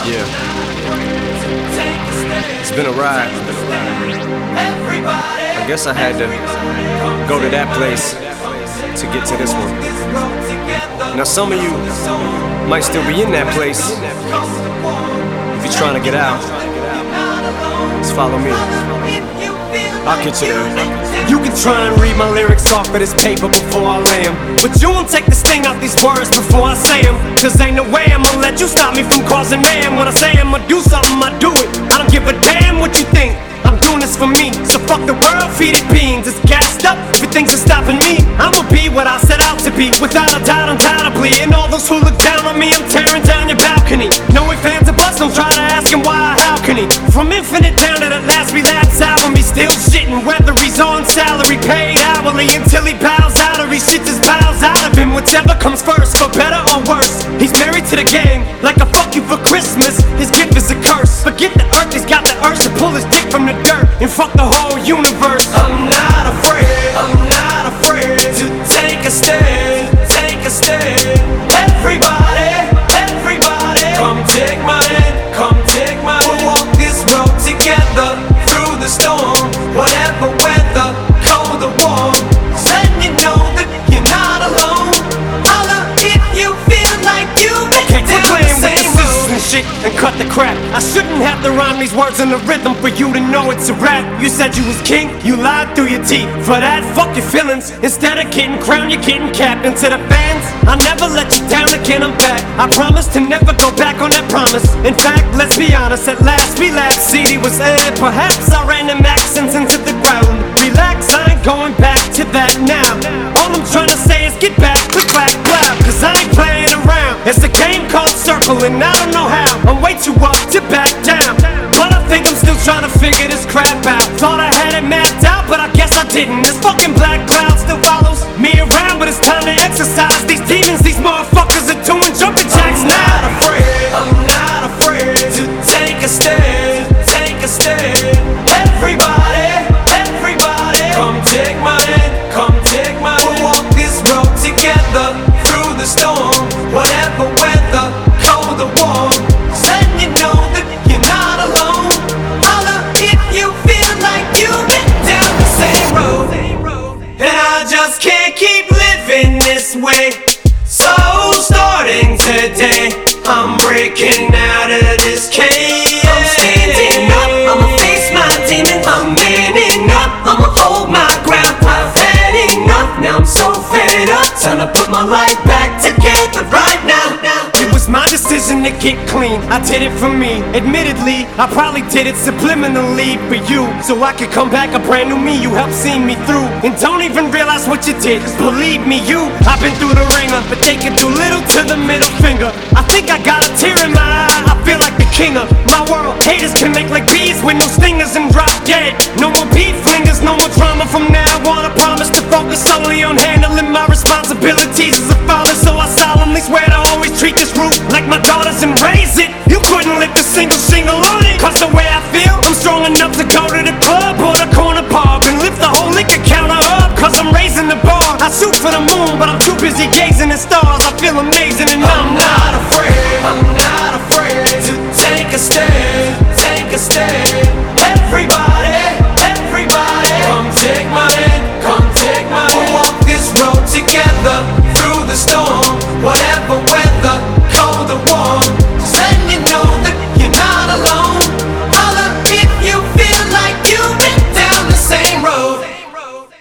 Yeah. It's been a ride. I guess I had to go to that place to get to this one. Now some of you might still be in that place. If you're trying to get out, just follow me. I'll get you there. You can try and read my lyrics off of this paper before I lay them, but you won't take the sting out these words before I say them. Cause ain't no way I'ma let you stop me from causing mayhem. When I say I'ma do something, I do it. I don't give a damn what you think. I'm doing this for me, so fuck the world, feed it beans. It's gassed up, everything's stopping me. I'ma be what I set out to be, without a doubt, undoubtedly. And all those who look down on me, I'm tearing down your balcony. No ifs, ands, or buts, don't try to ask him why or how can he. From Infinite down to that last relapse album, he's still shitting. Whether he's on salary, paid hourly, until he bows out or he shit just bows out of him. Whichever comes first, for better or worse. He's married to the game, like a fuck you for Christmas. His gift is a curse. Forget the earth, he's got the urge to pull his dick from the dirt and fuck the whole universe. I'm not afraid to take a stand, take a stand. Everybody, come take my hand, come take my hand. We'll walk this road together, through the storm, whatever weather, cold or warm. Letting you know that you're not alone. Holla if you feel like you've been down the same road. And shit, and cut the crap. I shouldn't have to rhyme these words in the rhythm for you to know it's a rap. You said you was king, you lied through your teeth. For that, fuck your feelings. Instead of getting crowned, you're getting capped. And to the fans, I'll never let you down again, I'm back. I promise to never go back on that promise. In fact, let's be honest, at last we laughed. CD was aired, perhaps our random accents into the ground. Relax, I ain't going back to that now. All I'm trying to say is get back, click back, blah. Cause I ain't playing around. It's a game called Circle and I don't know how. I'm way too up to back down, but I think I'm still trying to figure this crap out. Thought I had it mapped out, but I guess I didn't. This fucking black cloud still follows me around, but it's time to exercise these demons. These motherfuckers are doing jumping jacks now. I'm not afraid to take a stand, take a stand. Everybody, come take my hand, come take my hand. We'll walk this road together, through the storm, whatever weather, cold or warm. Letting you know that you're not alone. Holla if you feel like you've been down the same road. And I just can't keep living this way. So starting today, I'm breaking out of this cage. I'm standing up, I'ma face my demons. I'm manning up, I'ma hold my ground. I've had enough, now I'm so fed up. Time to put my life back together right now. It was my decision to get clean, I did it for me. Admittedly, I probably did it subliminally for you, so I could come back a brand new me. You helped see me through, and don't even realize what you did. Cause believe me, I've been through the ringer, but they can do little to the middle finger. I think I got a tear in my eye, I feel like the king of my world. Haters can make like bees with no stingers and drop dead. No more beat flingers, no more drama from now on. I promise to focus solely on handling my responsibilities as a father. So I solemnly swear to always treat this root like my daughters and raise it. You couldn't lift a single shingle on it. Cause the way I feel, I'm strong enough to go to the club or the corner pub and lift the whole liquor counter up. Cause I'm raising the bar. I shoot for the moon, but I'm too busy gazing at stars.